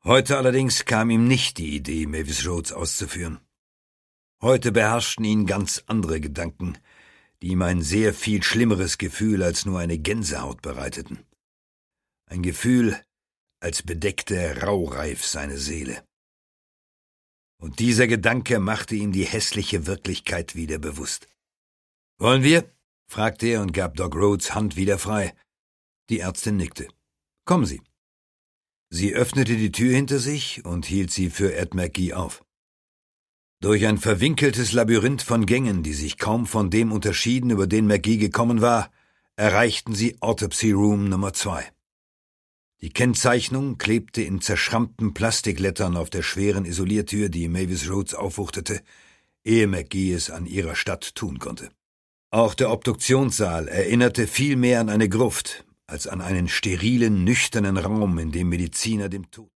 Heute allerdings kam ihm nicht die Idee, Mavis Rhodes auszuführen. Heute beherrschten ihn ganz andere Gedanken, die ihm ein sehr viel schlimmeres Gefühl als nur eine Gänsehaut bereiteten. Ein Gefühl, als bedeckte Raureif seine Seele. Und dieser Gedanke machte ihm die hässliche Wirklichkeit wieder bewusst. »Wollen wir?« fragte er und gab Doc Rhodes Hand wieder frei. Die Ärztin nickte. »Kommen Sie.« Sie öffnete die Tür hinter sich und hielt sie für Ed McGee auf. Durch ein verwinkeltes Labyrinth von Gängen, die sich kaum von dem unterschieden, über den McGee gekommen war, erreichten sie Autopsy Room Nummer 2. Die Kennzeichnung klebte in zerschrammten Plastiklettern auf der schweren Isoliertür, die Mavis Rhodes aufwuchtete, ehe McGee es an ihrer Stadt tun konnte. Auch der Obduktionssaal erinnerte viel mehr an eine Gruft, als an einen sterilen, nüchternen Raum, in dem Mediziner dem Tod